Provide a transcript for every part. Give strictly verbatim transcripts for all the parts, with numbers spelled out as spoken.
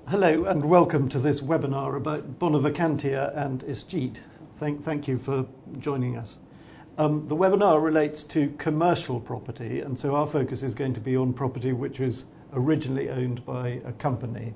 Hello and welcome to this webinar about Bonavacantia and Isjeet. Thank, thank you for joining us. Um, the webinar relates to commercial property, and so our focus is going to be on property which was originally owned by a company.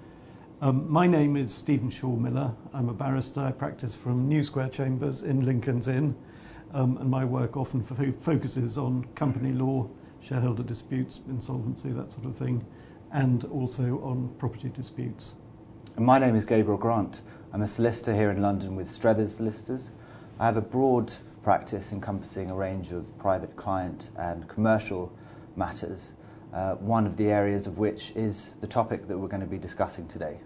Um, my name is Stephen Shaw Miller. I'm a barrister. I practice from New Square Chambers in Lincoln's Inn, um, and my work often fo- focuses on company law, shareholder disputes, insolvency, that sort of thing, and also on property disputes. And my name is Gabriel Grant. I'm a solicitor here in London with Struthers Solicitors. I have a broad practice encompassing a range of private client and commercial matters, uh, one of the areas of which is the topic that we're going to be discussing today.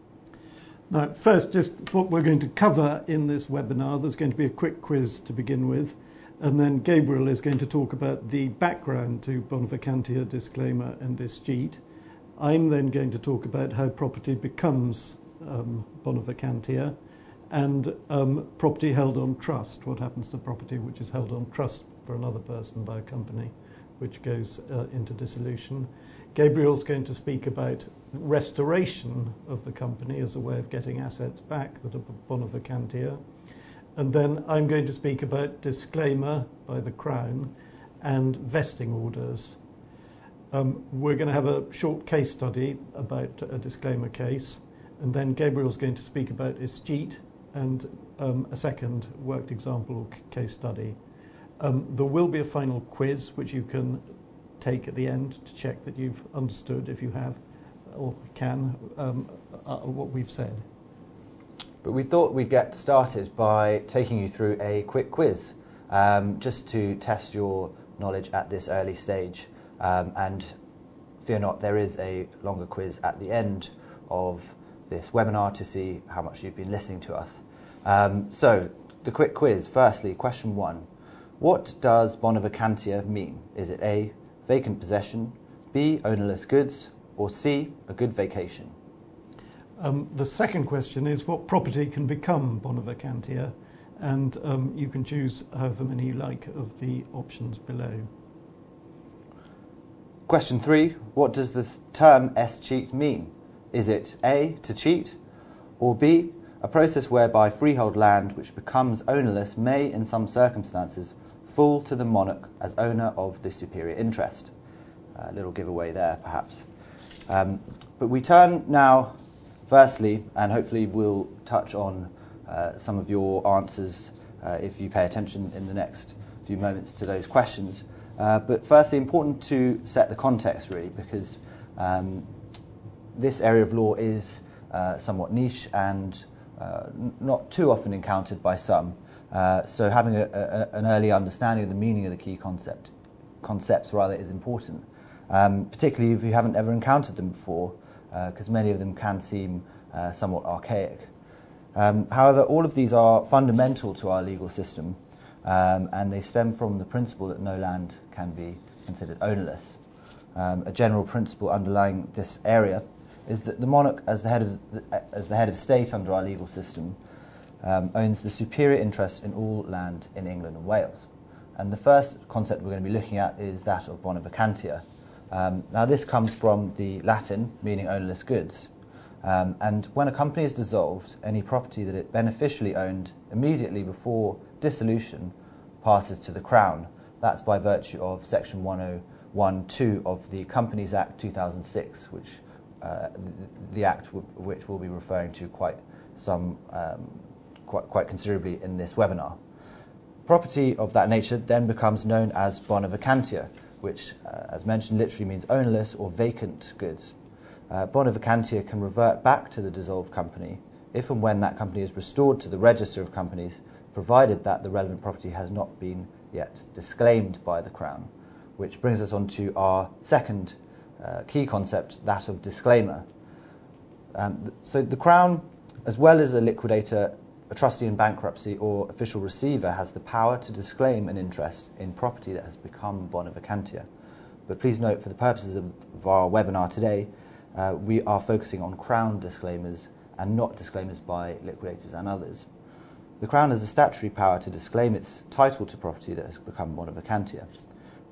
Now, first, just what we're going to cover in this webinar. There's going to be a quick quiz to begin with, and then Gabriel is going to talk about the background to Bonavacantia, disclaimer, and Isjeet. I'm then going to talk about how property becomes um, Bonavacantia and um, property held on trust. What happens to property which is held on trust for another person by a company, which goes uh, into dissolution. Gabriel's going to speak about restoration of the company as a way of getting assets back that are Bonavacantia. And then I'm going to speak about disclaimer by the Crown and vesting orders. Um, we're going to have a short case study about a disclaimer case, and then Gabriel's going to speak about Isjeet and um, a second worked example or c- case study. Um, there will be a final quiz which you can take at the end to check that you've understood, if you have or can, um, uh, what we've said. But we thought we'd get started by taking you through a quick quiz, um, just to test your knowledge at this early stage. Um, and fear not, there is a longer quiz at the end of this webinar to see how much you've been listening to us. Um, so, the quick quiz. Firstly, question one. What does Bonavacantia mean? Is it A, vacant possession, B, ownerless goods, or C, a good vacation? Um, the second question is what property can become Bonavacantia, and um, you can choose however many you like of the options below. Question three, what does the term Isjeet mean? Is it A, to cheat, or B, a process whereby freehold land which becomes ownerless may, in some circumstances, fall to the monarch as owner of the superior interest? A little giveaway there, perhaps. Um, but we turn now, firstly, and hopefully we'll touch on uh, some of your answers uh, if you pay attention in the next few moments to those questions. Uh, but firstly, important to set the context, really, because um, this area of law is uh, somewhat niche and uh, n- not too often encountered by some. Uh, so having a, a, an early understanding of the meaning of the key concept, concepts rather is important, um, particularly if you haven't ever encountered them before, because uh, many of them can seem uh, somewhat archaic. Um, however, all of these are fundamental to our legal system. Um, and they stem from the principle that no land can be considered ownerless. Um, a general principle underlying this area is that the monarch, as the head of the, as the head of state under our legal system, um, owns the superior interest in all land in England and Wales. And the first concept we're going to be looking at is that of Bonavacantia. Um, now, this comes from the Latin, meaning ownerless goods. Um, and when a company is dissolved, any property that it beneficially owned immediately before dissolution passes to the Crown. That's by virtue of Section one oh one point two of the Companies Act two thousand six, which uh, the, the Act w- which we'll be referring to quite some um, quite, quite considerably in this webinar. Property of that nature then becomes known as Bonavacantia, which, uh, as mentioned, literally means ownerless or vacant goods. Uh, Bonavacantia can revert back to the dissolved company if and when that company is restored to the register of companies, provided that the relevant property has not been yet disclaimed by the Crown, which brings us on to our second uh, key concept, that of disclaimer. Um, so the Crown, as well as a liquidator, a trustee in bankruptcy or official receiver, has the power to disclaim an interest in property that has become Bonavacantia. But please note, for the purposes of, of our webinar today, uh, we are focusing on Crown disclaimers and not disclaimers by liquidators and others. The Crown has the statutory power to disclaim its title to property that has become Bonavacantia.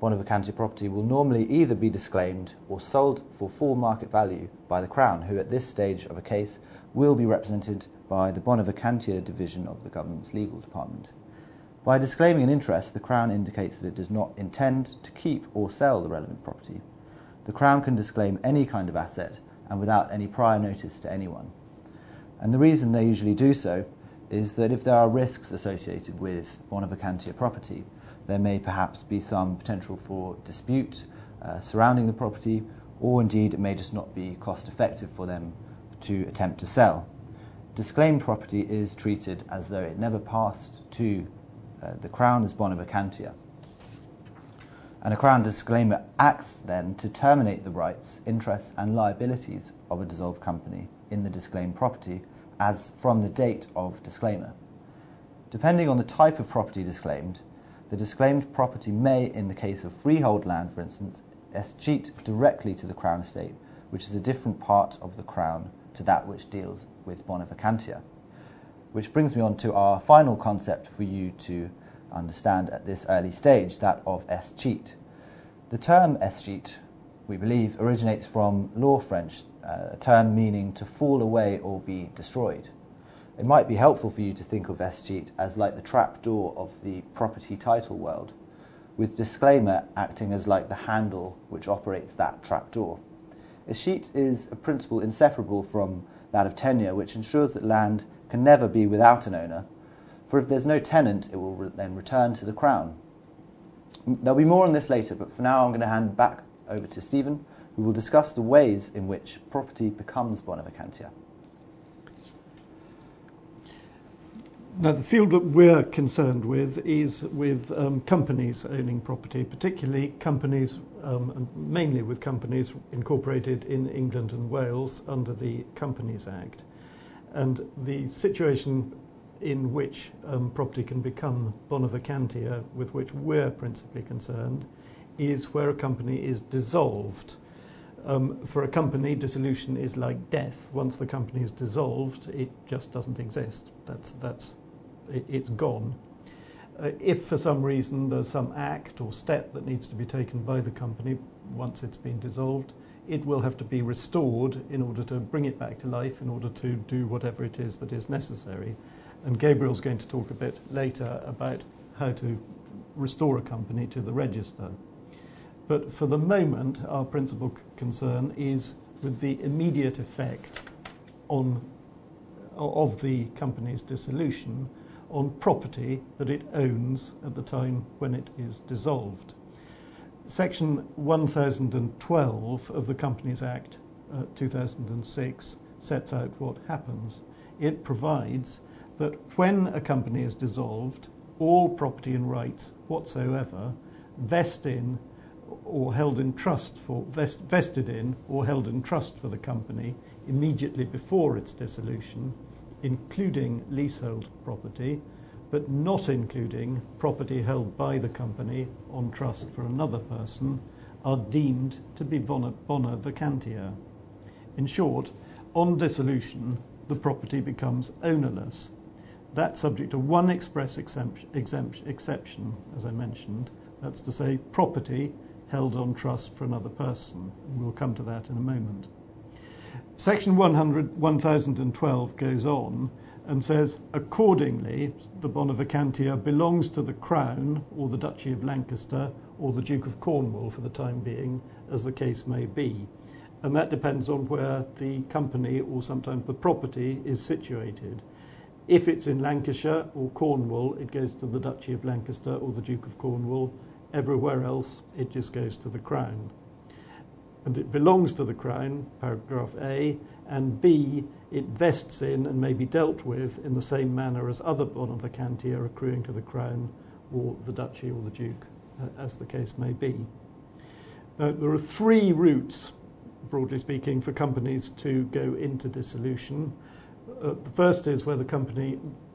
bona vacantia property will normally either be disclaimed or sold for full market value by the Crown, who at this stage of a case will be represented by the bona vacantia division of the government's legal department. By disclaiming an interest, the Crown indicates that it does not intend to keep or sell the relevant property. The Crown can disclaim any kind of asset and without any prior notice to anyone. And the reason they usually do so is that if there are risks associated with bona vacantia property, there may perhaps be some potential for dispute uh, surrounding the property, or indeed it may just not be cost effective for them to attempt to sell. Disclaimed property is treated as though it never passed to uh, the Crown as bona vacantia. And a Crown disclaimer acts then to terminate the rights, interests and liabilities of a dissolved company in the disclaimed property as from the date of disclaimer. Depending on the type of property disclaimed, the disclaimed property may, in the case of freehold land for instance, escheat directly to the Crown estate, which is a different part of the Crown to that which deals with bona vacantia. Which brings me on to our final concept for you to understand at this early stage, that of escheat. The term escheat, we believe, originates from Law French, uh, a term meaning to fall away or be destroyed. It might be helpful for you to think of escheat as like the trapdoor of the property title world, with disclaimer acting as like the handle which operates that trapdoor. Escheat is a principle inseparable from that of tenure, which ensures that land can never be without an owner, for if there's no tenant, it will re- then return to the Crown. There'll be more on this later, but for now I'm going to hand back over to Stephen, who will discuss the ways in which property becomes bona vacantia. Now, the field that we're concerned with is with um, companies owning property, particularly companies, um, and mainly with companies incorporated in England and Wales under the Companies Act. And the situation in which um, property can become bona vacantia, with which we're principally concerned, is where a company is dissolved. Um, for a company, dissolution is like death. Once the company is dissolved, it just doesn't exist. That's that's it, it's gone. Uh, if for some reason there's some act or step that needs to be taken by the company once it's been dissolved, it will have to be restored in order to bring it back to life, in order to do whatever it is that is necessary. And Gabriel's going to talk a bit later about how to restore a company to the register. But for the moment, our principal c- concern is with the immediate effect on of the company's dissolution on property that it owns at the time when it is dissolved. Section one thousand twelve of the Companies Act uh, two thousand six sets out what happens. It provides that when a company is dissolved, all property and rights whatsoever vest in or held in trust for vest, vested in or held in trust for the company immediately before its dissolution, including leasehold property, but not including property held by the company on trust for another person, are deemed to be bona, bona vacantia. In short, on dissolution, the property becomes ownerless. That's subject to one express exemption, exemption, exception, as I mentioned. That's to say, property held on trust for another person. We'll come to that in a moment. Section one thousand twelve goes on and says, accordingly, the bona vacantia belongs to the Crown or the Duchy of Lancaster or the Duke of Cornwall for the time being, as the case may be. And that depends on where the company or sometimes the property is situated. If it's in Lancashire or Cornwall, it goes to the Duchy of Lancaster or the Duke of Cornwall. Everywhere else, it just goes to the Crown. And it belongs to the Crown, paragraph A, and B, it vests in and may be dealt with in the same manner as other bona vacantia accruing to the Crown or the Duchy or the Duke, uh, as the case may be. Now, there are three routes, broadly speaking, for companies to go into dissolution. Uh, the first is where the company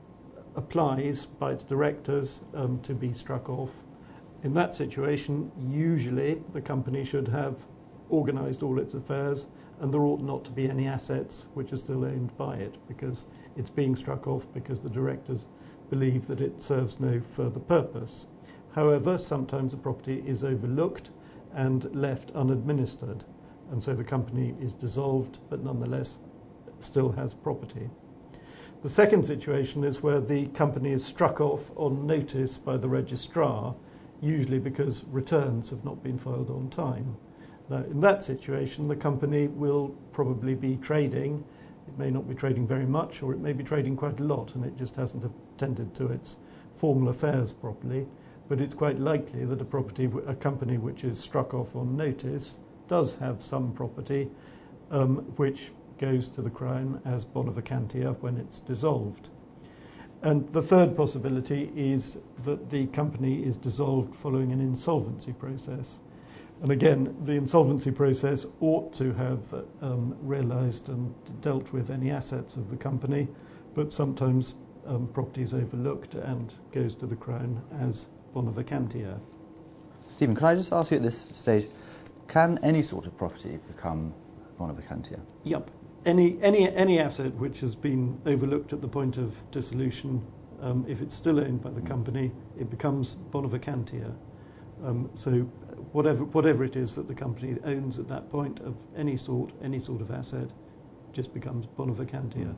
applies by its directors um, to be struck off. In that situation, usually the company should have organised all its affairs, and there ought not to be any assets which are still owned by it, because it's being struck off because the directors believe that it serves no further purpose. However, sometimes a property is overlooked and left unadministered, and so the company is dissolved but nonetheless still has property. The second situation is where the company is struck off on notice by the registrar, usually because returns have not been filed on time. Now, in that situation, the company will probably be trading. It may not be trading very much, or it may be trading quite a lot, and it just hasn't attended to its formal affairs properly. But it's quite likely that a property, a company which is struck off on notice, does have some property um, which goes to the Crown as bona vacantia when it's dissolved. And the third possibility is that the company is dissolved following an insolvency process. And again, the insolvency process ought to have um, realised and dealt with any assets of the company, but sometimes um, property is overlooked and goes to the Crown as bona vacantia. Stephen, can I just ask you at this stage, can any sort of property become bona vacantia? Yep. Any any any asset which has been overlooked at the point of dissolution, um, if it's still owned by the company, it becomes bona vacantia. Um, so whatever whatever it is that the company owns at that point of any sort, any sort of asset, just becomes bona vacantia.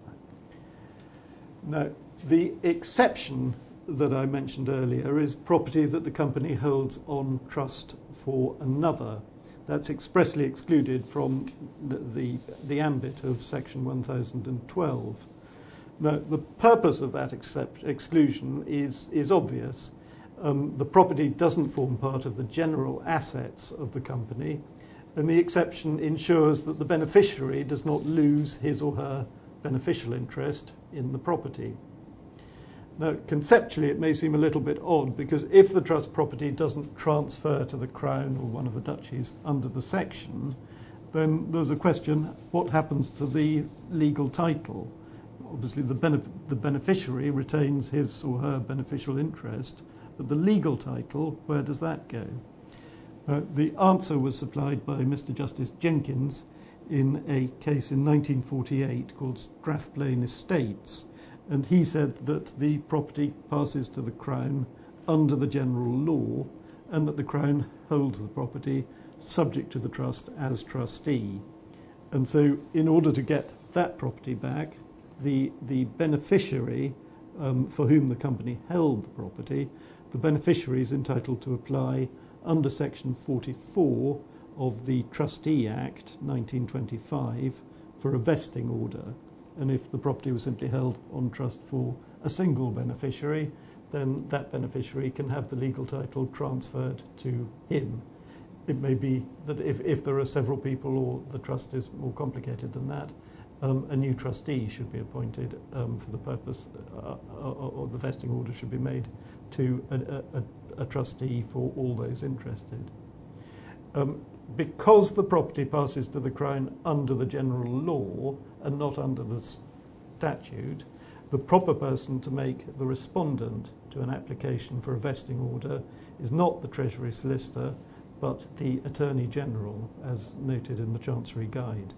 Now, the exception that I mentioned earlier is property that the company holds on trust for another. That's expressly excluded from the, the, the ambit of Section one thousand twelve. Now, the purpose of that except, exclusion is, is obvious. Um, the property doesn't form part of the general assets of the company, and the exception ensures that the beneficiary does not lose his or her beneficial interest in the property. Now, conceptually, it may seem a little bit odd, because if the trust property doesn't transfer to the Crown or one of the duchies under the section, then there's a question, what happens to the legal title? Obviously, the, benef- the beneficiary retains his or her beneficial interest, but the legal title, where does that go? Uh, the answer was supplied by Mister Justice Jenkins in a case in nineteen forty-eight called Strathblane Estates, and he said that the property passes to the Crown under the general law, and that the Crown holds the property subject to the trust as trustee. And so in order to get that property back, the, the beneficiary um, for whom the company held the property, the beneficiary is entitled to apply under Section forty-four of the Trustee Act nineteen twenty-five for a vesting order. And if the property was simply held on trust for a single beneficiary, then that beneficiary can have the legal title transferred to him. It may be that if, if there are several people or the trust is more complicated than that, um, a new trustee should be appointed um, for the purpose, uh, or the vesting order should be made to a, a, a trustee for all those interested. Um, because the property passes to the Crown under the general law and not under the statute, the proper person to make the respondent to an application for a vesting order is not the Treasury Solicitor, but the Attorney General, as noted in the Chancery Guide.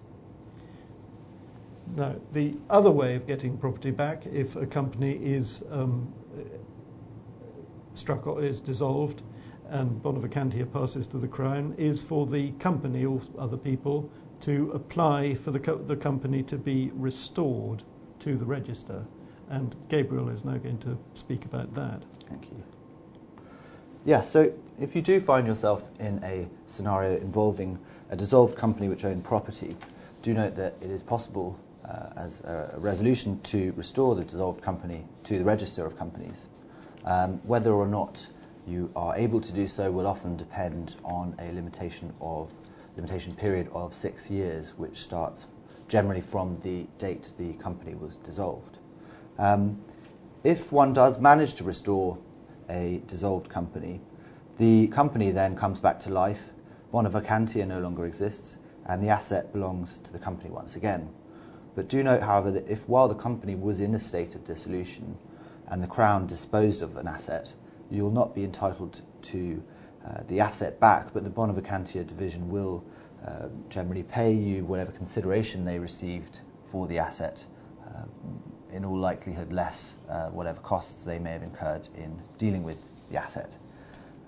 Now, the other way of getting property back, if a company is um, struck or is dissolved and bona vacantia passes to the Crown, is for the company or other people to apply for the, co- the company to be restored to the register. And Gabriel is now going to speak about that. Thank you. Yeah, so if you do find yourself in a scenario involving a dissolved company which owned property, do note that it is possible uh, as a resolution to restore the dissolved company to the register of companies. Um, whether or not you are able to do so will often depend on a limitation of limitation period of six years, which starts generally from the date the company was dissolved. Um, if one does manage to restore a dissolved company, the company then comes back to life, bona vacantia no longer exists, and the asset belongs to the company once again. But do note, however, that if while the company was in a state of dissolution and the Crown disposed of an asset, you'll not be entitled to uh, the asset back, but the bona vacantia division will uh, generally pay you whatever consideration they received for the asset, uh, in all likelihood less uh, whatever costs they may have incurred in dealing with the asset.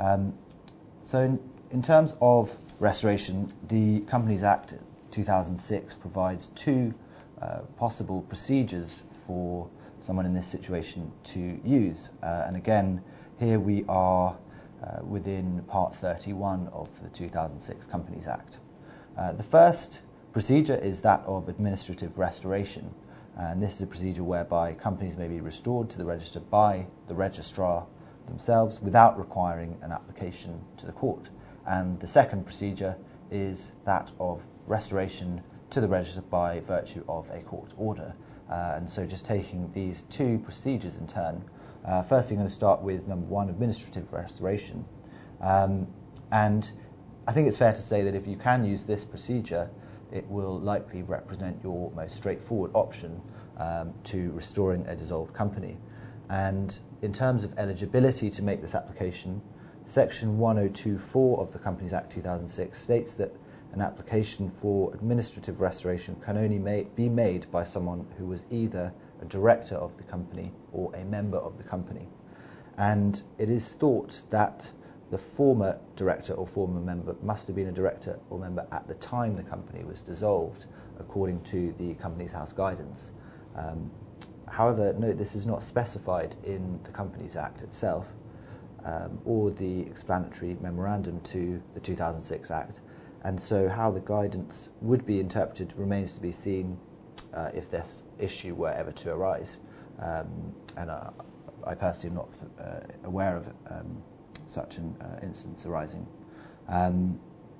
Um, so in, in terms of restoration, the Companies Act two thousand six provides two uh, possible procedures for someone in this situation to use. Uh, and again, here we are uh, within Part thirty-one of the two thousand six Companies Act. Uh, the first procedure is that of administrative restoration. And this is a procedure whereby companies may be restored to the register by the registrar themselves without requiring an application to the court. And the second procedure is that of restoration to the register by virtue of a court order. Uh, and so just taking these two procedures in turn, uh, firstly I'm going to start with number one, administrative restoration. Um, and I think it's fair to say that if you can use this procedure, it will likely represent your most straightforward option um, to restoring a dissolved company. And in terms of eligibility to make this application, Section one oh two point four of the Companies Act two thousand six states that an application for administrative restoration can only ma- be made by someone who was either a director of the company or a member of the company. And it is thought that the former director or former member must have been a director or member at the time the company was dissolved, according to the Companies House guidance. Um, however, note this is not specified in the Companies Act itself um, or the explanatory memorandum to the two thousand six Act, and so how the guidance would be interpreted remains to be seen uh, if this issue were ever to arise. Um, and uh, I personally am not uh, aware of um, such an uh, instance arising. Um,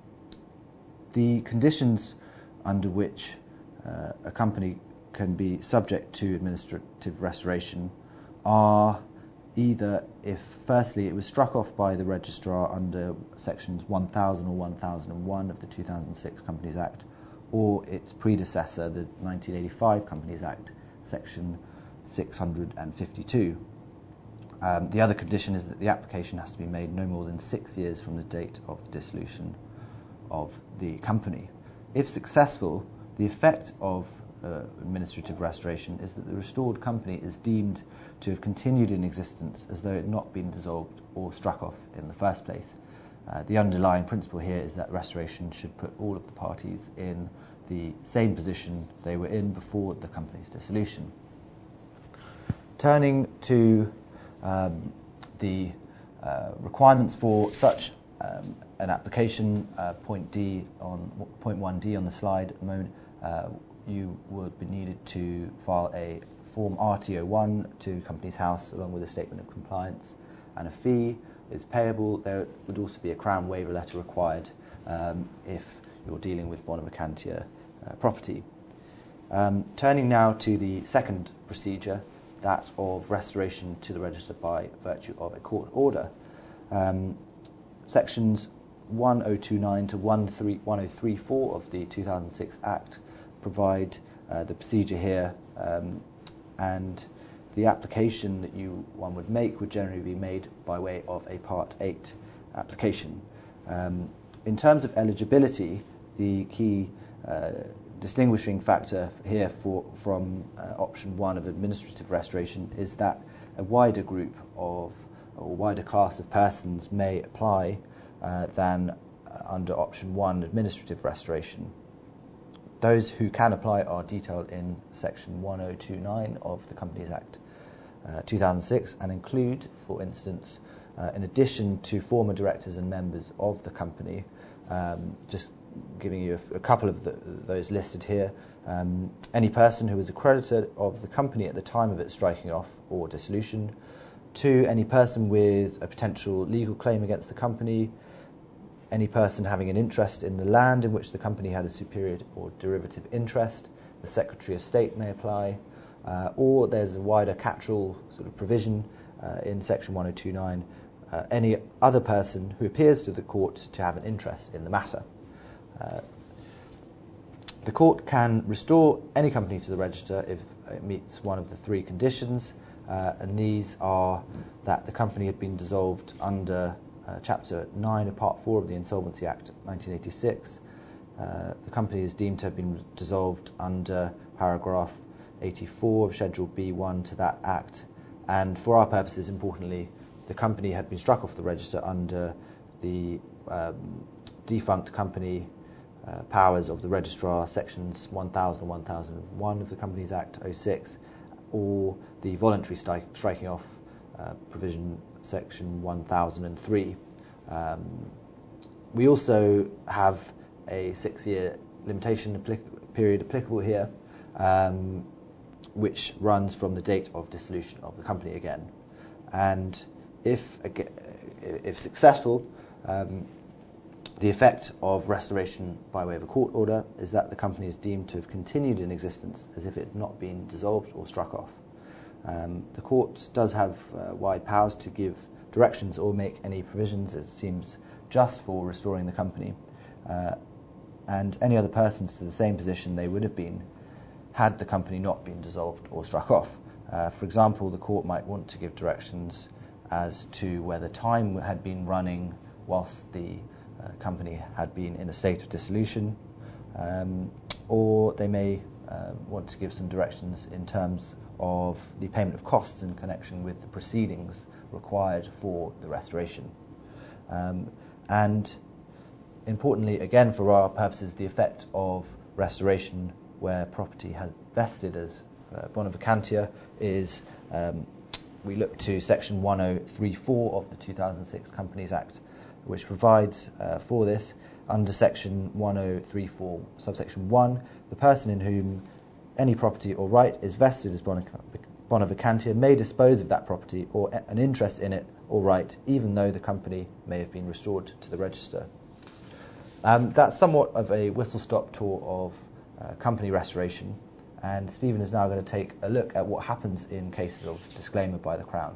the conditions under which uh, a company can be subject to administrative restoration are either if, firstly, it was struck off by the registrar under sections one thousand or one thousand one of the two thousand six Companies Act, or its predecessor, the nineteen eighty-five Companies Act, section six hundred fifty-two. Um, the other condition is that the application has to be made no more than six years from the date of the dissolution of the company. If successful, the effect of uh, administrative restoration is that the restored company is deemed to have continued in existence as though it had not been dissolved or struck off in the first place. Uh, the underlying principle here is that restoration should put all of the parties in the same position they were in before the company's dissolution. Turning to Um, the uh, requirements for such um, an application, uh, point D on point one D on the slide at the moment, uh, you would be needed to file a Form R T O one to Companies House along with a statement of compliance, and a fee is payable. There would also be a Crown waiver letter required um, if you're dealing with Bonaventura uh, property. Um, turning now to the second procedure, that of restoration to the register by virtue of a court order. Um, sections one oh two nine to one oh three four of the two thousand six Act provide uh, the procedure here, um, and the application that you one would make would generally be made by way of a Part eight application. Um, in terms of eligibility, the key uh, distinguishing factor here for, from uh, option one of administrative restoration is that a wider group of or wider class of persons may apply uh, than uh, under option one administrative restoration. Those who can apply are detailed in section one oh two nine of the Companies Act uh, two thousand six and include, for instance, uh, in addition to former directors and members of the company, um, just giving you a, a couple of the, those listed here. Um, any person who was a creditor of the company at the time of its striking off or dissolution. Two, any person with a potential legal claim against the company. Any person having an interest in the land in which the company had a superior or derivative interest. The Secretary of State may apply. Uh, or there's a wider catch-all sort of provision uh, in section one oh two nine. Uh, any other person who appears to the court to have an interest in the matter. Uh, the court can restore any company to the register if it meets one of the three conditions, uh, and these are that the company had been dissolved under uh, Chapter nine of Part four of the Insolvency Act nineteen eighty-six. Uh, the company is deemed to have been dissolved under Paragraph eighty-four of Schedule B one to that Act, and for our purposes, importantly, the company had been struck off the register under the um, defunct company uh, powers of the registrar, sections one thousand and one thousand one of the Companies Act oh six, or the voluntary stri- striking off uh, provision, section one thousand three. Um, we also have a six-year limitation applic- period applicable here, um, which runs from the date of dissolution of the company again. And if if successful, um, the effect of restoration by way of a court order is that the company is deemed to have continued in existence as if it had not been dissolved or struck off. Um, the court does have uh, wide powers to give directions or make any provisions it seems just for restoring the company, uh, and any other persons to the same position they would have been had the company not been dissolved or struck off. Uh, for example, the court might want to give directions as to whether time had been running whilst the uh, company had been in a state of dissolution, um, or they may uh, want to give some directions in terms of the payment of costs in connection with the proceedings required for the restoration. Um, and importantly, again for our purposes, the effect of restoration where property has vested as uh, bona vacantia is, um, we look to section one oh three four of the two thousand six Companies Act, which provides uh, for this. Under section one oh three four subsection one, the person in whom any property or right is vested as bona, bona vacantia may dispose of that property or an interest in it or right, even though the company may have been restored to the register. Um, that's somewhat of a whistle-stop tour of uh, company restoration, and Stephen is now going to take a look at what happens in cases of disclaimer by the Crown.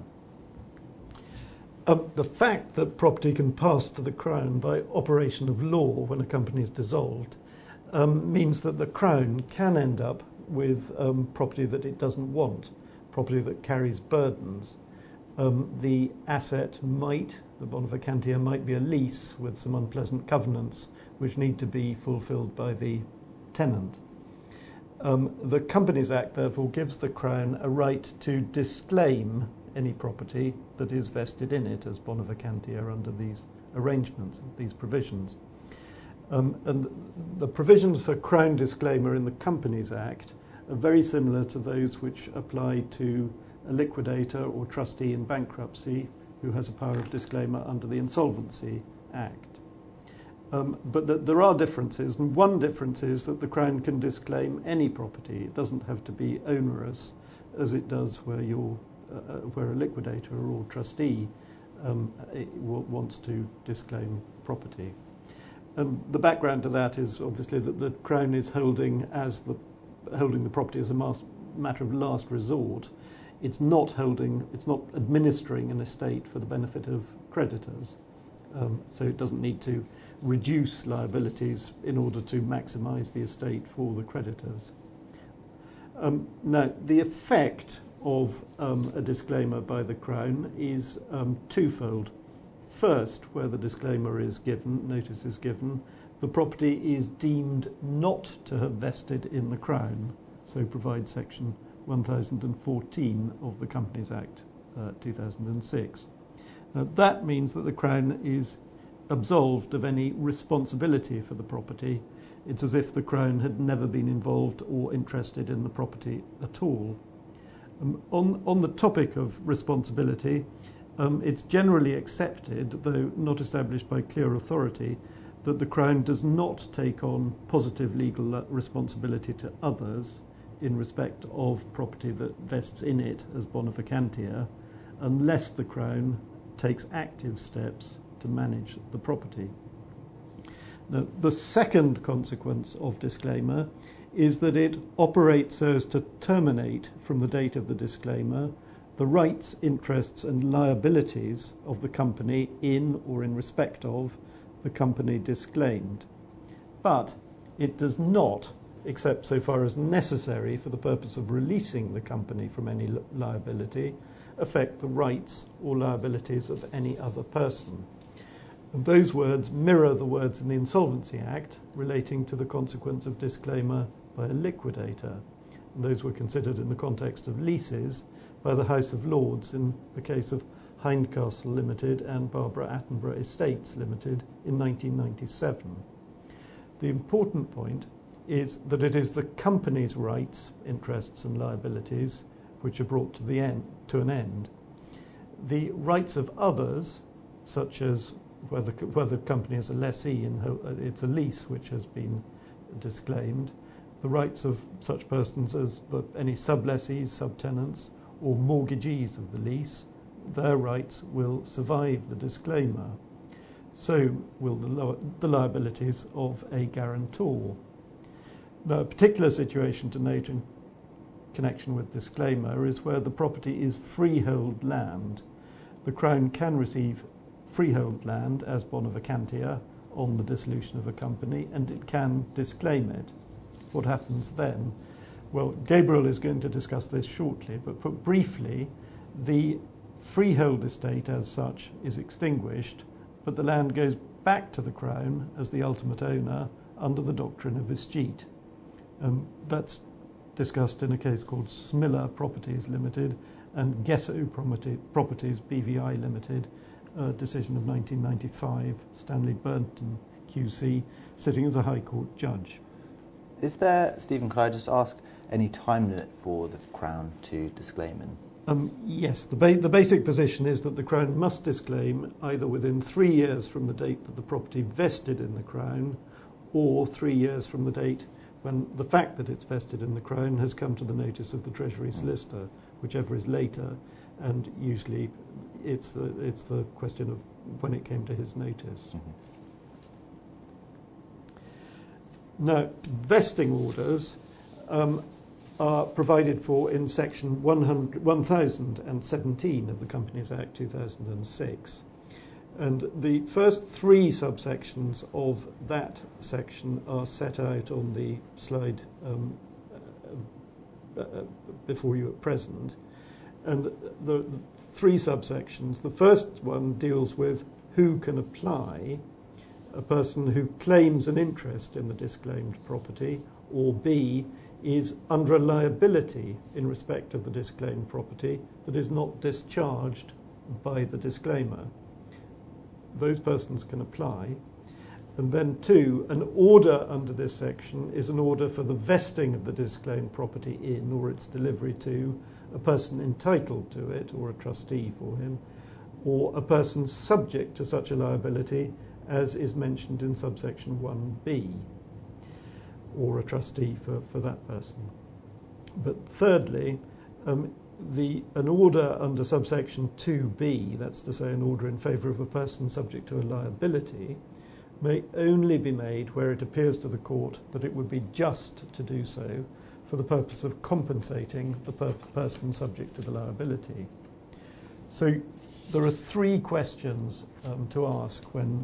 Um, the fact that property can pass to the Crown by operation of law when a company is dissolved um, means that the Crown can end up with um, property that it doesn't want, property that carries burdens. Um, the asset might, the bona vacantia might be a lease with some unpleasant covenants which need to be fulfilled by the tenant. Um, the Companies Act therefore gives the Crown a right to disclaim any property that is vested in it as bona vacantia under these arrangements, these provisions. Um, and the provisions for Crown disclaimer in the Companies Act are very similar to those which apply to a liquidator or trustee in bankruptcy who has a power of disclaimer under the Insolvency Act. Um, but th- there are differences, and one difference is that the Crown can disclaim any property. It doesn't have to be onerous as it does where you're, uh, where a liquidator or trustee um, w- wants to disclaim property. And the background to that is obviously that the Crown is holding as the holding the property as a mas- matter of last resort. It's not holding, it's not administering an estate for the benefit of creditors. Um, so it doesn't need to reduce liabilities in order to maximise the estate for the creditors. Um, now, the effect of um, a disclaimer by the Crown is um, twofold. First, where the disclaimer is given, notice is given, the property is deemed not to have vested in the Crown, so provides section one thousand fourteen of the Companies Act uh, two thousand six. Now, that means that the Crown is absolved of any responsibility for the property. It's as if the Crown had never been involved or interested in the property at all. Um, on, on the topic of responsibility, um, it's generally accepted, though not established by clear authority, that the Crown does not take on positive legal responsibility to others in respect of property that vests in it as bona vacantia, unless the Crown takes active steps to manage the property. Now, the second consequence of disclaimer is that it operates so as to terminate from the date of the disclaimer the rights, interests and liabilities of the company in or in respect of the company disclaimed. But it does not, except so far as necessary for the purpose of releasing the company from any li- liability, affect the rights or liabilities of any other person. And those words mirror the words in the Insolvency Act relating to the consequence of disclaimer by a liquidator. And those were considered in the context of leases by the House of Lords in the case of Hindcastle Limited and Barbara Attenborough Estates Limited in nineteen ninety-seven. The important point is that it is the company's rights, interests and liabilities which are brought to the end, to an end. The rights of others, such as where the, where the company is a lessee and it's a lease which has been disclaimed, the rights of such persons as the, any sublessees, subtenants or mortgagees of the lease, their rights will survive the disclaimer. So will the, lo- the liabilities of a guarantor. Now, a particular situation to note in connection with disclaimer is where the property is freehold land. The Crown can receive freehold land as bona vacantia on the dissolution of a company, and it can disclaim it. What happens then? Well, Gabriel is going to discuss this shortly, but put briefly, the freehold estate as such is extinguished, but the land goes back to the Crown as the ultimate owner under the doctrine of escheat. Um, that's discussed in a case called Smiller Properties Limited and Gesso Properties B V I Limited, a decision of nineteen ninety-five, Stanley Burnton Q C, sitting as a High Court judge. Is there, Stephen, could I just ask, any time limit for the Crown to disclaim in? Um, yes, the, ba- the basic position is that the Crown must disclaim either within three years from the date that the property vested in the Crown, or three years from the date when the fact that it's vested in the Crown has come to the notice of the Treasury solicitor, whichever is later, and usually it's the, it's the question of when it came to his notice. Mm-hmm. Now, vesting orders um, are provided for in section one hundred, one thousand seventeen of the Companies Act two thousand six. And the first three subsections of that section are set out on the slide um, uh, uh, before you at present. And the, the three subsections, the first one deals with who can apply: a person who claims an interest in the disclaimed property, or B, is under a liability in respect of the disclaimed property that is not discharged by the disclaimer. Those persons can apply. And then two, an order under this section is an order for the vesting of the disclaimed property in, or its delivery to, a person entitled to it, or a trustee for him, or a person subject to such a liability as is mentioned in subsection one B, or a trustee for, for that person. But thirdly, um, the an order under subsection two B, that's to say an order in favour of a person subject to a liability, may only be made where it appears to the court that it would be just to do so for the purpose of compensating the per- person subject to the liability. So there are three questions um, to ask when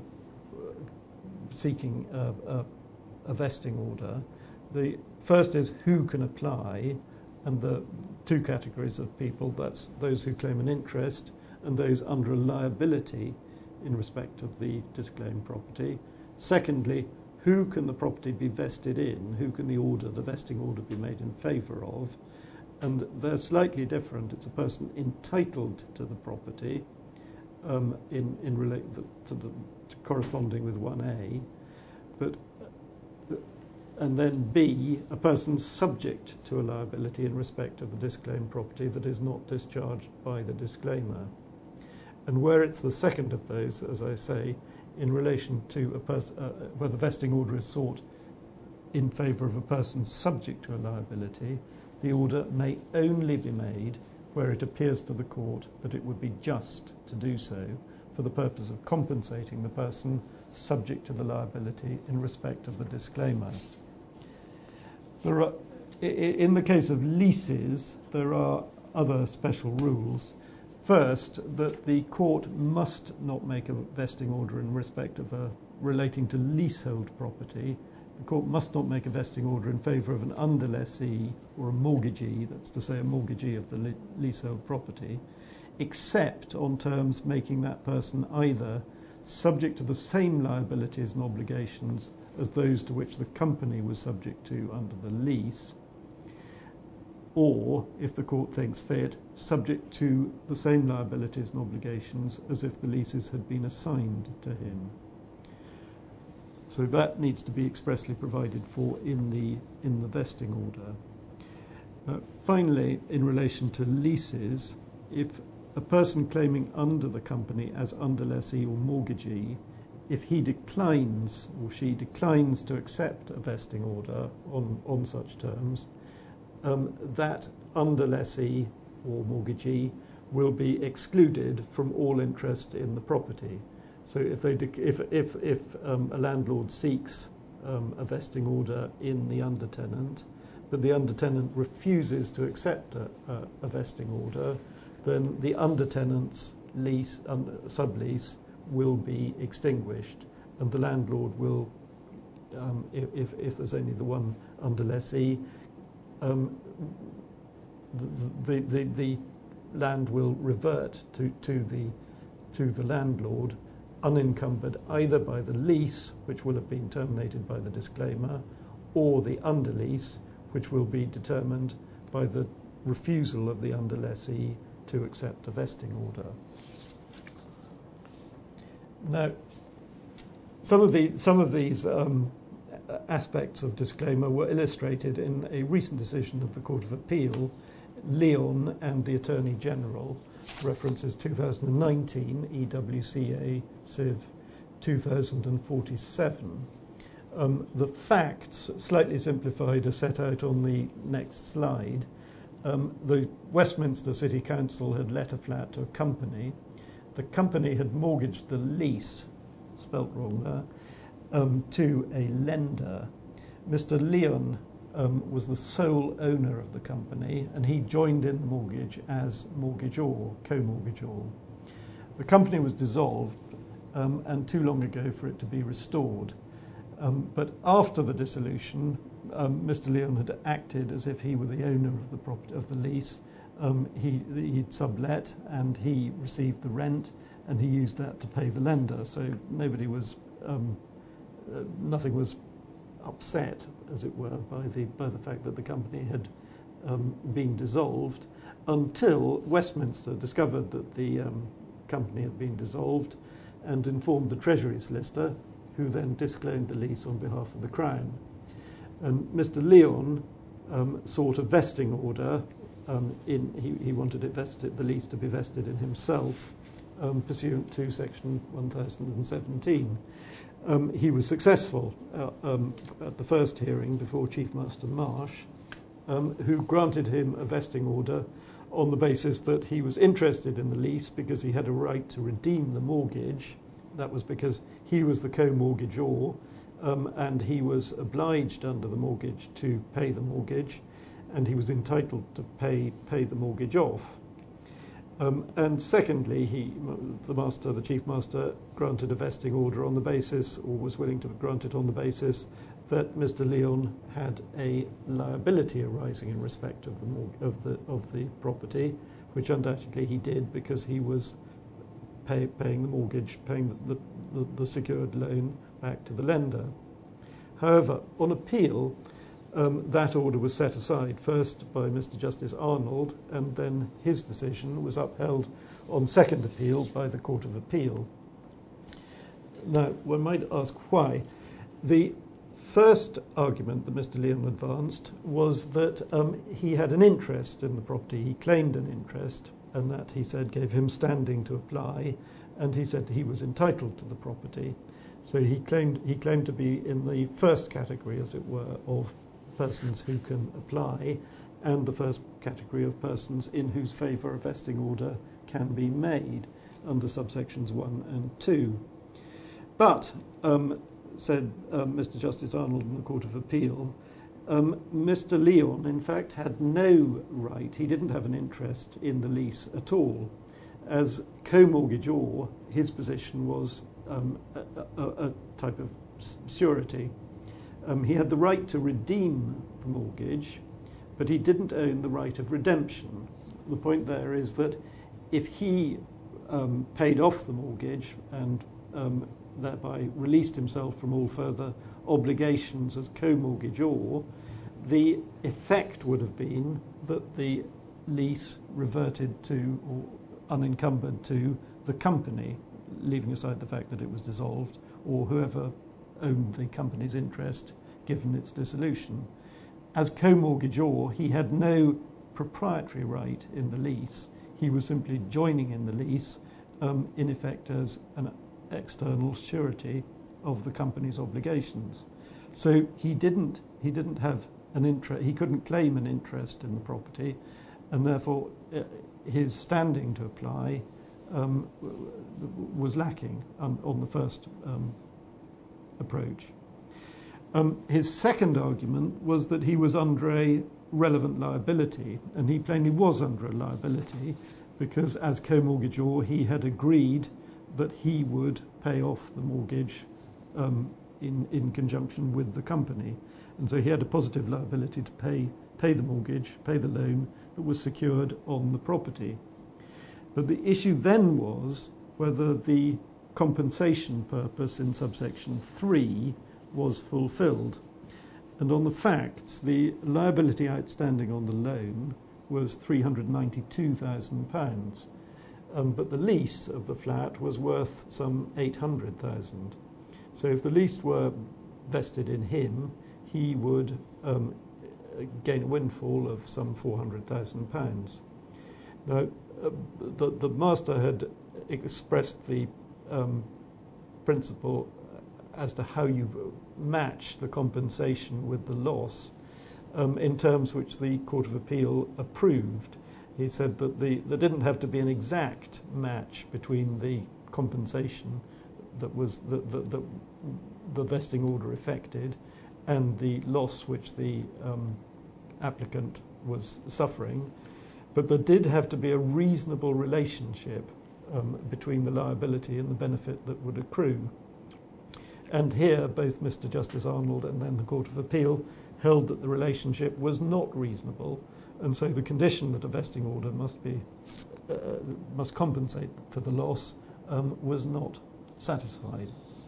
seeking a, a, a vesting order. The first is who can apply, and the two categories of people, that's those who claim an interest and those under a liability in respect of the disclaimed property. Secondly, who can the property be vested in? Who can the order, the vesting order, be made in favour of? And they're slightly different. It's a person entitled to the property um, in in relate to the to corresponding with one A, but and then B, a person subject to a liability in respect of the disclaimed property that is not discharged by the disclaimer. And where it's the second of those, as I say, in relation to a person, uh, where the vesting order is sought in favour of a person subject to a liability, the order may only be made where it appears to the court that it would be just to do so for the purpose of compensating the person subject to the liability in respect of the disclaimer. There are, in the case of leases, there are other special rules. First, that the court must not make a vesting order in respect of a relating to leasehold property. The court must not make a vesting order in favour of an underlessee or a mortgagee, that's to say a mortgagee of the le- leasehold property, except on terms making that person either subject to the same liabilities and obligations as those to which the company was subject to under the lease, or, if the court thinks fit, subject to the same liabilities and obligations as if the leases had been assigned to him. So that needs to be expressly provided for in the in the vesting order. Uh, finally, in relation to leases, if a person claiming under the company as under lessee or mortgagee, if he declines or she declines to accept a vesting order on, on such terms, um, that under lessee or mortgagee will be excluded from all interest in the property. So if they dec- if if if um, a landlord seeks um, a vesting order in the undertenant, but the undertenant refuses to accept a, a, a vesting order, then the undertenant's lease um, sublease will be extinguished, and the landlord will, um, if, if if there's only the one under lessee, um, the, the the the land will revert to to the to the landlord, unencumbered either by the lease, which will have been terminated by the disclaimer, or the underlease, which will be determined by the refusal of the under lessee to accept a vesting order. Now, some of the some of these um, aspects of disclaimer were illustrated in a recent decision of the Court of Appeal, Leon and the Attorney General. References two thousand nineteen E W C A Civ two thousand forty-seven. Um, the facts, slightly simplified, are set out on the next slide. Um, the Westminster City Council had let a flat to a company. The company had mortgaged the lease, spelt wrong there, um, to a lender. Mister Leon um, was the sole owner of the company, and he joined in the mortgage as mortgagor, co-mortgagor. The company was dissolved, um, and too long ago for it to be restored. Um, but after the dissolution, um, Mister Leon had acted as if he were the owner of the property, of the lease. Um, he, he'd sublet, and he received the rent, and he used that to pay the lender. So nobody was, um, uh, nothing was upset, as it were, by the by the fact that the company had um, been dissolved, until Westminster discovered that the um, company had been dissolved, and informed the Treasury solicitor, who then disclaimed the lease on behalf of the Crown. And Mister Leon um, sought a vesting order. Um, in he, he wanted it vested, the lease to be vested in himself, um, pursuant to Section one thousand seventeen. Um, he was successful uh, um, at the first hearing before Chief Master Marsh, um, who granted him a vesting order on the basis that he was interested in the lease because he had a right to redeem the mortgage. That was because he was the co-mortgagor, um, and he was obliged under the mortgage to pay the mortgage, and he was entitled to pay pay the mortgage off. Um, and secondly, he, the master, the chief master, granted a vesting order on the basis, or was willing to grant it on the basis, that Mister Leon had a liability arising in respect of the mor- of the of the property, which undoubtedly he did because he was pay, paying the mortgage, paying the, the, the secured loan back to the lender. However, on appeal, Um, that order was set aside first by Mister Justice Arnold, and then his decision was upheld on second appeal by the Court of Appeal. Now, one might ask why. The first argument that Mister Leon advanced was that um, he had an interest in the property. He claimed an interest, and that, he said, gave him standing to apply, and he said he was entitled to the property. So he claimed he claimed to be in the first category, as it were, of persons who can apply, and the first category of persons in whose favour a vesting order can be made under subsections one and two. But, um, said um, Mister Justice Arnold in the Court of Appeal, um, Mister Leon, in fact, had no right, he didn't have an interest in the lease at all. As co-mortgagor, his position was um, a, a, a type of surety. Um, he had the right to redeem the mortgage, but he didn't own the right of redemption. The point there is that if he um, paid off the mortgage and um, thereby released himself from all further obligations as co-mortgagor, the effect would have been that the lease reverted to, or unencumbered to, the company, leaving aside the fact that it was dissolved, or whoever owned the company's interest given its dissolution. As co-mortgagor, he had no proprietary right in the lease. He was simply joining in the lease, um, in effect as an external surety of the company's obligations. So he didn't he didn't have an interest. He couldn't claim an interest in the property, and therefore uh, his standing to apply um, was lacking on, on the first um, approach. Um, his second argument was that he was under a relevant liability, and he plainly was under a liability because as co-mortgagor he had agreed that he would pay off the mortgage um, in, in conjunction with the company. And so he had a positive liability to pay, pay the mortgage, pay the loan that was secured on the property. But the issue then was whether the compensation purpose in subsection three was fulfilled. And on the facts, the liability outstanding on the loan was three hundred ninety-two thousand pounds, um, but the lease of the flat was worth some eight hundred thousand. So if the lease were vested in him, he would um, gain a windfall of some four hundred thousand pounds. Now, uh, the, the master had expressed the um, principle as to how you match the compensation with the loss um, in terms which the Court of Appeal approved. He said that the, there didn't have to be an exact match between the compensation that was the, the, the, the vesting order effected and the loss which the um, applicant was suffering, but there did have to be a reasonable relationship um, between the liability and the benefit that would accrue. And here, both Mister Justice Arnold and then the Court of Appeal held that the relationship was not reasonable, and so the condition that a vesting order must be uh, must compensate for the loss um, was not satisfied.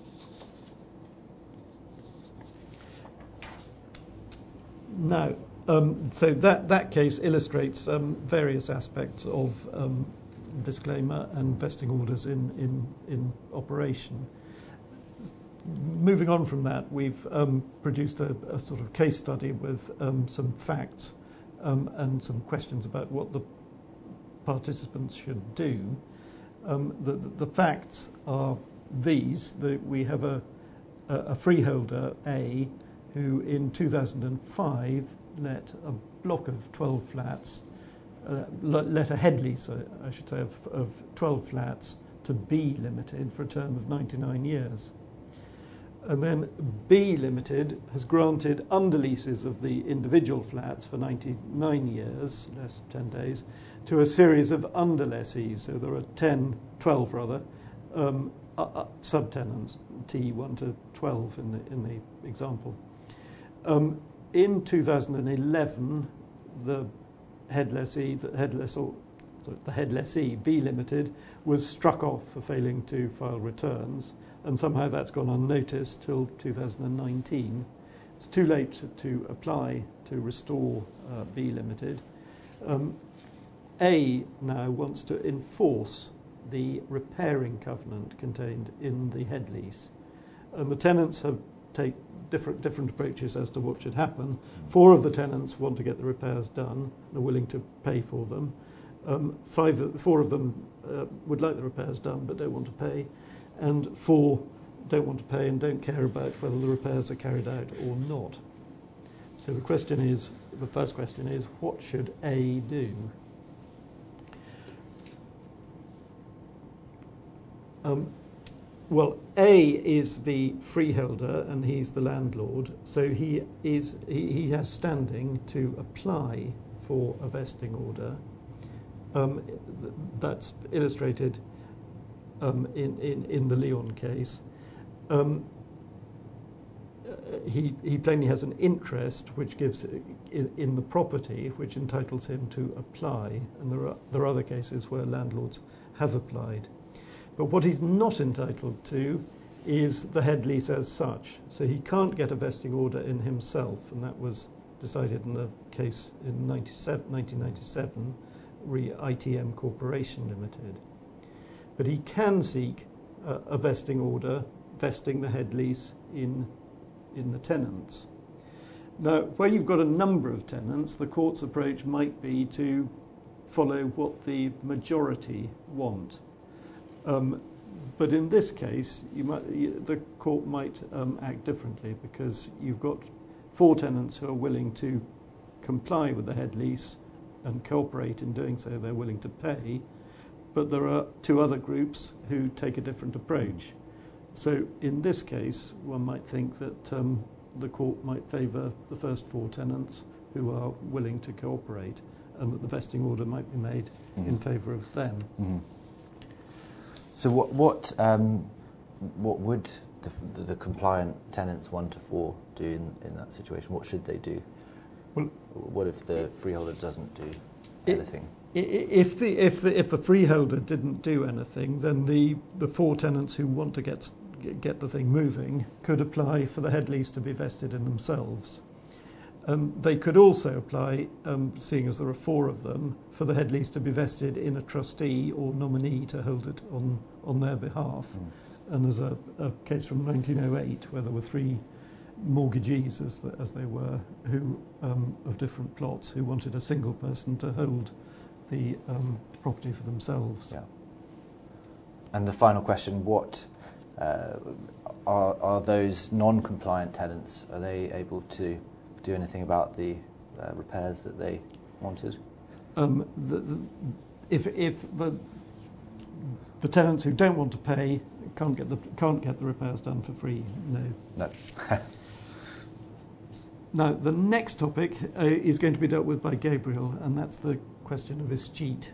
Now, um, so that that case illustrates um, various aspects of um, disclaimer and vesting orders in in in operation. Moving on from that, we've um, produced a, a sort of case study with um, some facts um, and some questions about what the participants should do. Um, the, the facts are these: that we have a, a freeholder, A, who in two thousand five let a block of twelve flats, uh, let a head lease, I should say, of, of twelve flats to B Limited for a term of ninety-nine years. And then B Limited has granted underleases of the individual flats for ninety-nine years, less ten days, to a series of underlessees. So there are ten, twelve rather, um, uh, uh, subtenants, T one to twelve in the, in the example. Um, in two thousand eleven, the head lessee, the head lessor, sorry, the head lessee, B Limited, was struck off for failing to file returns, and somehow that's gone unnoticed till two thousand nineteen. It's too late to, to apply to restore uh, B Limited. Um, A now wants to enforce the repairing covenant contained in the head lease, and the tenants have take different different approaches as to what should happen. Four of the tenants want to get the repairs done and are willing to pay for them. Um, five, four of them uh, would like the repairs done but don't want to pay, and four don't want to pay and don't care about whether the repairs are carried out or not. So the question is, the first question is, what should A do? Um, well, A is the freeholder and he's the landlord, so he is he, he has standing to apply for a vesting order. Um, that's illustrated um, in, in, in the Leon case. Um, he, he plainly has an interest which gives in, in the property which entitles him to apply, and there are, there are other cases where landlords have applied. But what he's not entitled to is the head lease as such. So he can't get a vesting order in himself, and that was decided in a case in nineteen ninety-seven, re I T M Corporation Limited. But he can seek a, a vesting order, vesting the head lease in, in the tenants. Now, where you've got a number of tenants, the court's approach might be to follow what the majority want. Um, but in this case, you might, you, the court might um, act differently, because you've got four tenants who are willing to comply with the head lease and cooperate in doing so. They're willing to pay, but there are two other groups who take a different approach. So in this case, one might think that um, the court might favour the first four tenants who are willing to cooperate, and that the vesting order might be made mm-hmm. in favour of them. Mm-hmm. So what what um, what would the, the, the compliant tenants one to four do in, in that situation? What should they do? Well, what if the freeholder doesn't do anything? If the if the if the freeholder didn't do anything, then the, the four tenants who want to get get the thing moving could apply for the head lease to be vested in themselves. Um, they could also apply, um, seeing as there are four of them, for the head lease to be vested in a trustee or nominee to hold it on, on their behalf. Mm. And there's a, a case from nineteen oh eight where there were three mortgagees, as, the, as they were, who um, of different plots, who wanted a single person to hold the um, property for themselves. Yeah. And the final question: What uh, are are those non-compliant tenants? Are they able to do anything about the uh, repairs that they wanted? Um, the, the, if if the the tenants who don't want to pay can't get the can't get the repairs done for free, no. No. Now the next topic uh, is going to be dealt with by Gabriel, and that's the question of escheat.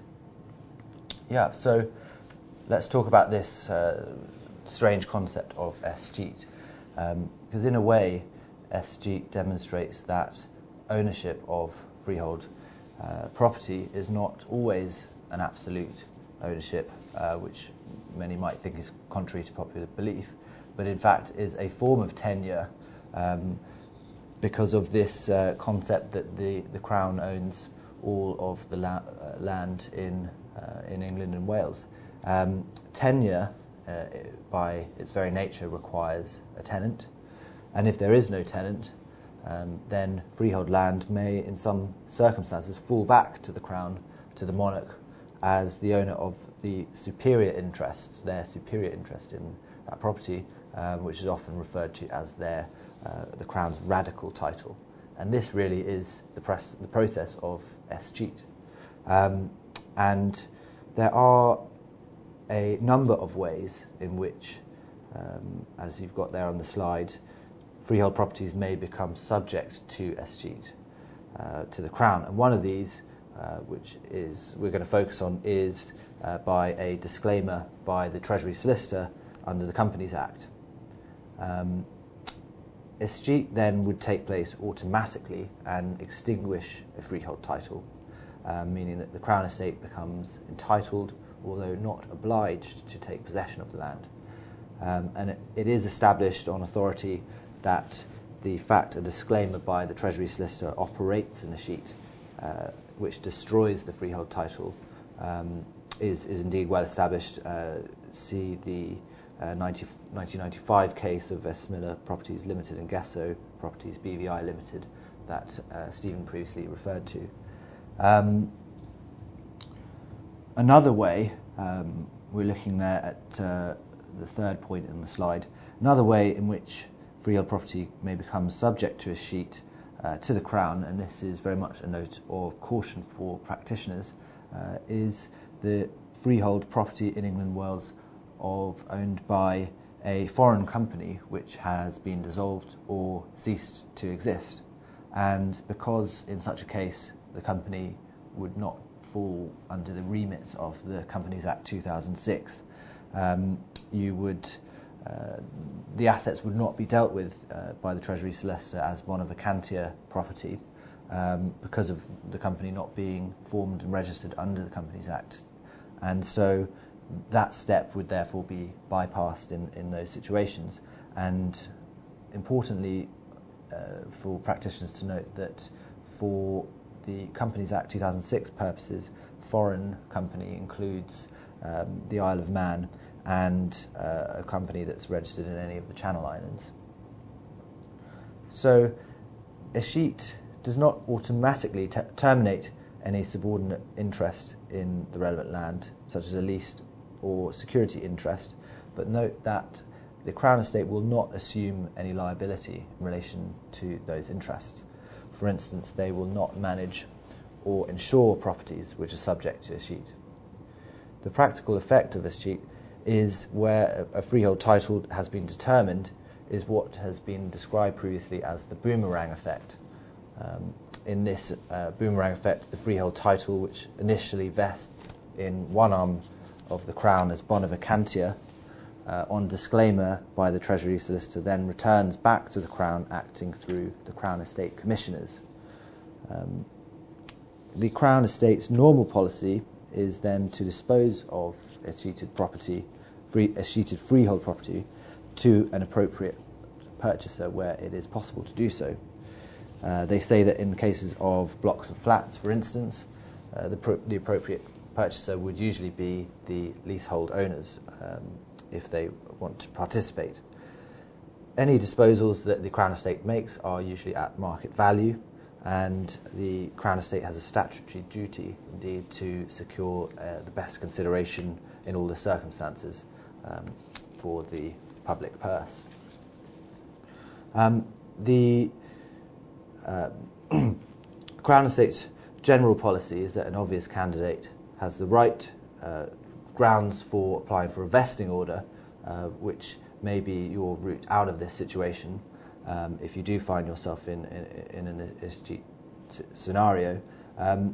Yeah. So let's talk about this uh, strange concept of escheat, um, because in a way, escheat demonstrates that ownership of freehold uh, property is not always an absolute ownership, uh, which many might think is contrary to popular belief, but in fact is a form of tenure, um, because of this uh, concept that the, the Crown owns all of the la- uh, land in uh, in England and Wales. Um, tenure, uh, by its very nature, requires a tenant. And if there is no tenant, um, then freehold land may, in some circumstances, fall back to the Crown, to the monarch, as the owner of the superior interest, their superior interest in that property, um, which is often referred to as their uh, the Crown's radical title. And this really is the, press, the process of escheat. Um, and there are a number of ways in which, um, as you've got there on the slide, freehold properties may become subject to escheat, uh, to the Crown. And one of these, uh, which is we're going to focus on, is uh, by a disclaimer by the Treasury Solicitor under the Companies Act. Um, escheat then would take place automatically and extinguish a freehold title, uh, meaning that the Crown estate becomes entitled, although not obliged, to take possession of the land. Um, and it, it is established on authority that the fact a disclaimer by the Treasury Solicitor operates in a sheet uh, which destroys the freehold title um, is, is indeed well established. Uh, see the uh, nineteen ninety-five case of Westmiller Properties Limited and Gesso Properties B V I Limited that uh, Stephen previously referred to. Um, another way, um, we're looking there at uh, the third point in the slide, another way in which freehold property may become subject to escheat uh, to the Crown, and this is very much a note of caution for practitioners, uh, is the freehold property in England and Wales of owned by a foreign company which has been dissolved or ceased to exist. And because in such a case the company would not fall under the remit of the Companies Act two thousand six, um, you would Uh, the assets would not be dealt with uh, by the Treasury Solicitor as bona vacantia property, um, because of the company not being formed and registered under the Companies Act. And so that step would therefore be bypassed in, in those situations. And importantly, uh, for practitioners to note that for the Companies Act two thousand six purposes, foreign company includes um, the Isle of Man and uh, a company that's registered in any of the Channel Islands. So escheat does not automatically t- terminate any subordinate interest in the relevant land, such as a leased or security interest, but note that the Crown Estate will not assume any liability in relation to those interests. For instance, they will not manage or insure properties which are subject to escheat. The practical effect of escheat is where a freehold title has been determined is what has been described previously as the boomerang effect. Um, in this uh, boomerang effect, the freehold title, which initially vests in one arm of the Crown as bona vacantia, uh, on disclaimer by the Treasury Solicitor, then returns back to the Crown acting through the Crown Estate Commissioners. Um, the Crown Estate's normal policy is then to dispose of escheated property, free, escheated freehold property, to an appropriate purchaser where it is possible to do so. Uh, they say that in cases of blocks of flats, for instance, uh, the, pro- the appropriate purchaser would usually be the leasehold owners um, if they want to participate. Any disposals that the Crown Estate makes are usually at market value, and the Crown Estate has a statutory duty, indeed, to secure uh, the best consideration in all the circumstances um, for the public purse. Um, the uh, Crown Estate's general policy is that an obvious candidate has the right uh, grounds for applying for a vesting order, uh, which may be your route out of this situation um, if you do find yourself in, in, in an escheat scenario. Um,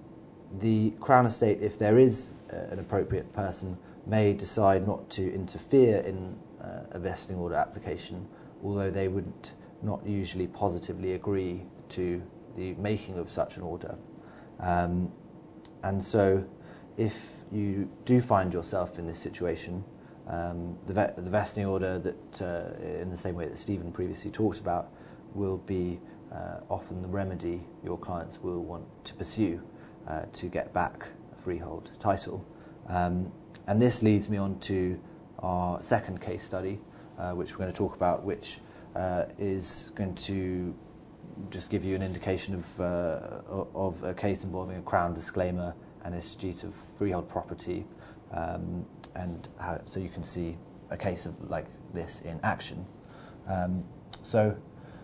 the Crown Estate, if there is uh, an appropriate person, may decide not to interfere in uh, a vesting order application, although they would not usually positively agree to the making of such an order. Um, and so if you do find yourself in this situation, um, the, ve- the vesting order that, uh, in the same way that Stephen previously talked about, will be uh, often the remedy your clients will want to pursue uh, to get back a freehold title. Um, and this leads me on to our second case study, uh, which we're going to talk about, which uh, is going to just give you an indication of, uh, of a case involving a Crown disclaimer and escheat of freehold property, um, and how, so you can see a case of like this in action. Um, so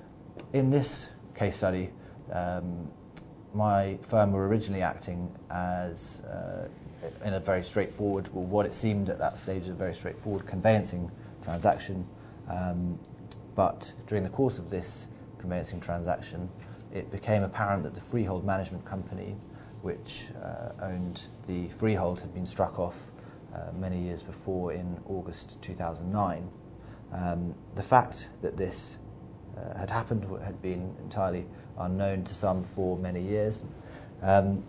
in this case study, um, my firm were originally acting as uh, in a very straightforward, well, what it seemed at that stage, a very straightforward conveyancing transaction. Um, but during the course of this conveyancing transaction, it became apparent that the freehold management company, which uh, owned the freehold, had been struck off uh, many years before in August two thousand nine. Um, the fact that this uh, had happened had been entirely unknown to some for many years. Um,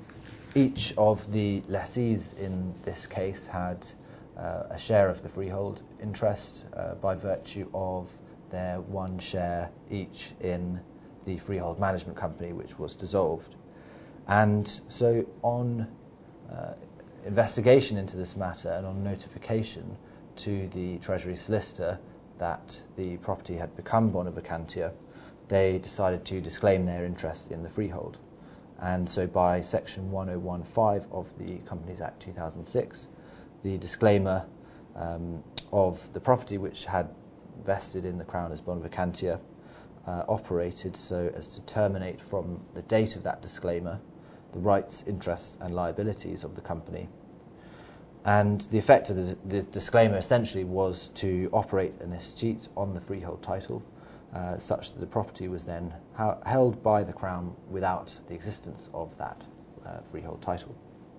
each of the lessees in this case had uh, a share of the freehold interest uh, by virtue of their one share each in the freehold management company, which was dissolved. And so on uh, investigation into this matter and on notification to the Treasury Solicitor that the property had become bona vacantia, they decided to disclaim their interest in the freehold. And so by section one oh one five of the Companies Act two thousand six, the disclaimer um, of the property which had vested in the Crown as bona vacantia uh, operated so as to terminate from the date of that disclaimer the rights, interests and liabilities of the company. And the effect of the, the disclaimer essentially was to operate an escheat on the freehold title, uh, such that the property was then ha- held by the Crown without the existence of that uh, freehold title.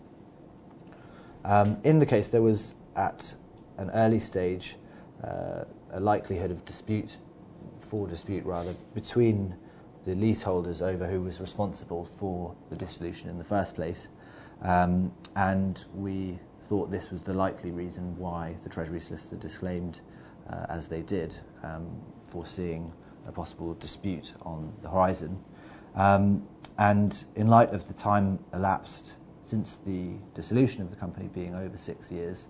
Um, in the case, there was at an early stage uh, a likelihood of dispute, for dispute rather, between the leaseholders over who was responsible for the dissolution in the first place, um, and we thought this was the likely reason why the Treasury Solicitor disclaimed uh, as they did, um, foreseeing a possible dispute on the horizon. Um, and in light of the time elapsed since the dissolution of the company being over six years,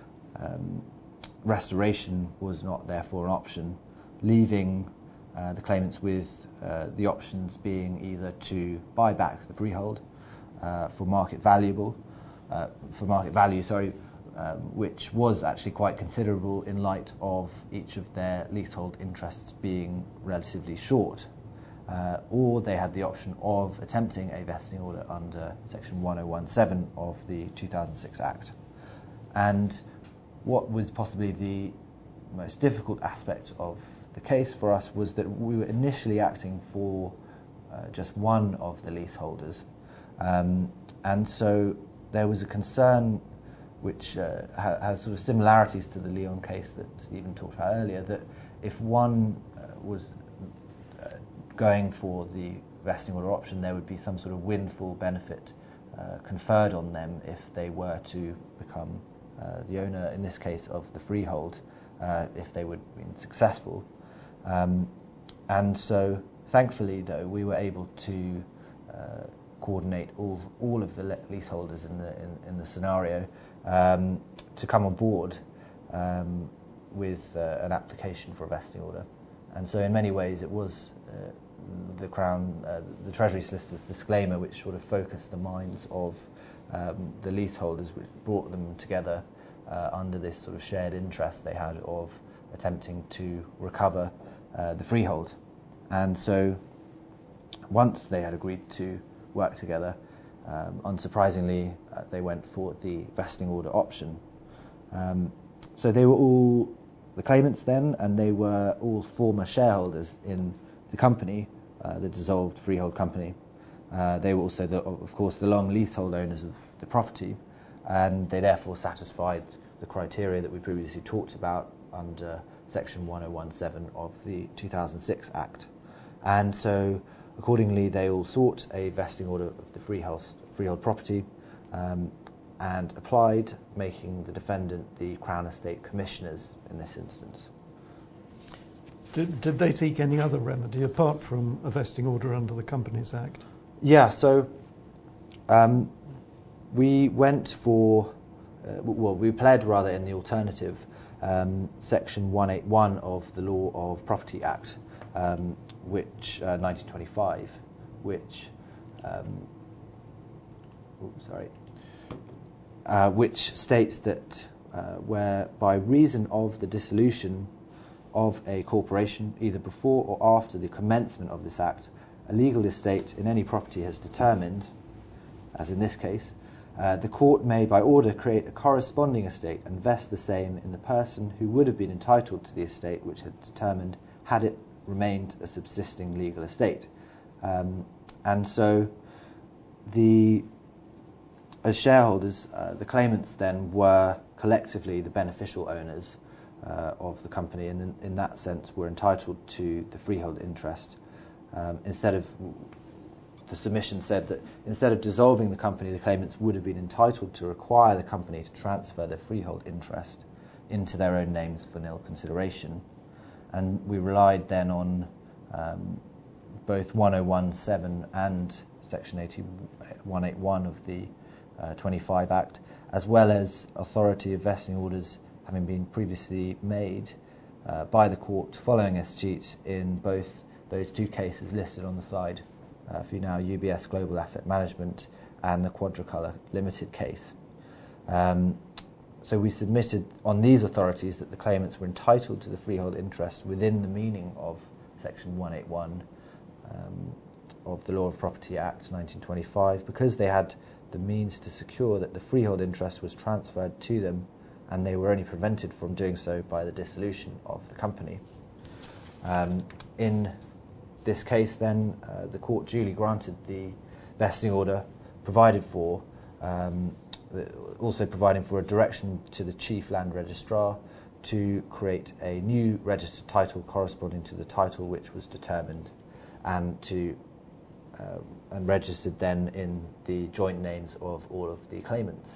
um, restoration was not therefore an option, leaving uh, the claimants with uh, the options being either to buy back the freehold uh, for market valuable, uh, for market value, sorry, um, which was actually quite considerable in light of each of their leasehold interests being relatively short. Uh, or they had the option of attempting a vesting order under Section one oh one seven of the two thousand six Act. And what was possibly the most difficult aspect of the case for us was that we were initially acting for uh, just one of the leaseholders. Um, and so there was a concern which uh, ha- has sort of similarities to the Leon case that Stephen talked about earlier, that if one uh, was uh, going for the vesting order option, there would be some sort of windfall benefit uh, conferred on them if they were to become uh, the owner, in this case, of the freehold, uh, if they would have been successful. Um, and so, thankfully, though, we were able to uh, coordinate all all of the le- leaseholders in the in, in the scenario um, to come on board um, with uh, an application for a vesting order. And so, in many ways, it was uh, the Crown, uh, the Treasury Solicitor's disclaimer, which sort of focused the minds of um, the leaseholders, which brought them together uh, under this sort of shared interest they had of attempting to recover uh, the freehold. And so, once they had agreed to work together, um, unsurprisingly, uh, they went for the vesting order option. Um, so they were all the claimants then, and they were all former shareholders in the company, uh, the dissolved freehold company. Uh, they were also, the, of course, the long leasehold owners of the property, and they therefore satisfied the criteria that we previously talked about under Section one oh one seven of the two thousand six Act. And so, accordingly, they all sought a vesting order of the freehold, freehold property um, and applied, making the defendant the Crown Estate Commissioners in this instance. Did, did they seek any other remedy apart from a vesting order under the Companies Act? Yeah, so um, we went for, uh, well, we pled rather in the alternative, um, Section one eighty-one of the Law of Property Act, um, which uh, nineteen twenty-five, which, um, oops, sorry, uh, which states that uh, where by reason of the dissolution of a corporation, either before or after the commencement of this Act, a legal estate in any property has determined, as in this case, uh, the court may by order create a corresponding estate and vest the same in the person who would have been entitled to the estate which had determined had it remained a subsisting legal estate. Um, and so the as shareholders, uh, the claimants then were collectively the beneficial owners uh, of the company, and in, in that sense were entitled to the freehold interest. Um, instead of, the submission said that instead of dissolving the company, the claimants would have been entitled to require the company to transfer their freehold interest into their own names for nil consideration. And we relied then on um, both one oh one seven and Section one eighty-one of the uh, twenty-five Act, as well as authority of vesting orders having been previously made uh, by the court following escheat in both those two cases listed on the slide uh, for you now, U B S Global Asset Management and the Quadricolour Limited case. Um, so we submitted on these authorities that the claimants were entitled to the freehold interest within the meaning of Section one eighty-one um, of the Law of Property Act nineteen twenty-five, because they had the means to secure that the freehold interest was transferred to them, and they were only prevented from doing so by the dissolution of the company. Um, in this case, then, uh, the court duly granted the vesting order, provided for, um, also providing for a direction to the Chief Land Registrar to create a new registered title corresponding to the title which was determined, and to uh, and registered then in the joint names of all of the claimants.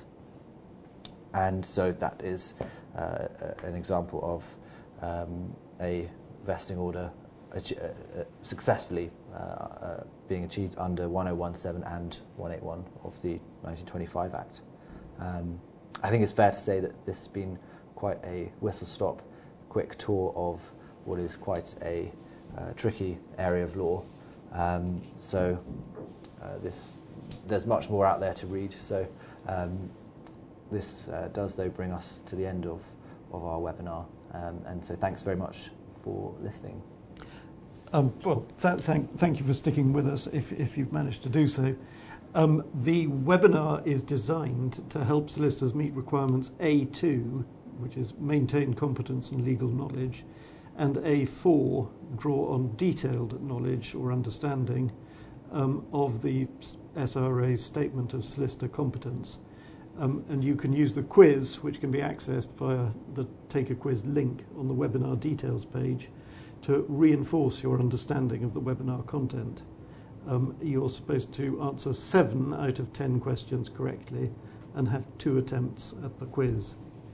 And so that is uh, an example of um, a vesting order ach- uh, uh, successfully uh, uh, being achieved under one oh one seven and one eighty-one of the nineteen twenty-five Act. Um, I think it's fair to say that this has been quite a whistle-stop, quick tour of what is quite a uh, tricky area of law. Um, so uh, this, there's much more out there to read. So um, this uh, does, though, bring us to the end of, of our webinar. Um, and so thanks very much for listening. Um, well, th- thank, thank you for sticking with us if, if you've managed to do so. Um, the webinar is designed to help solicitors meet requirements A two, which is maintain competence and legal knowledge, and A four, draw on detailed knowledge or understanding um, of the S R A's Statement of Solicitor Competence. Um, and you can use the quiz, which can be accessed via the Take a Quiz link on the webinar details page, to reinforce your understanding of the webinar content. Um, you're supposed to answer seven out of ten questions correctly and have two attempts at the quiz.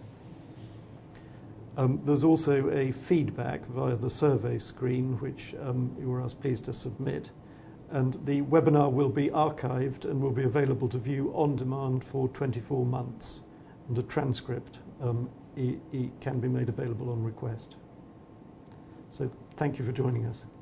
Um, there's also a feedback via the survey screen, which um, you were asked please to submit. And the webinar will be archived and will be available to view on demand for twenty-four months. And a transcript um, e- e- can be made available on request. So thank you for joining us.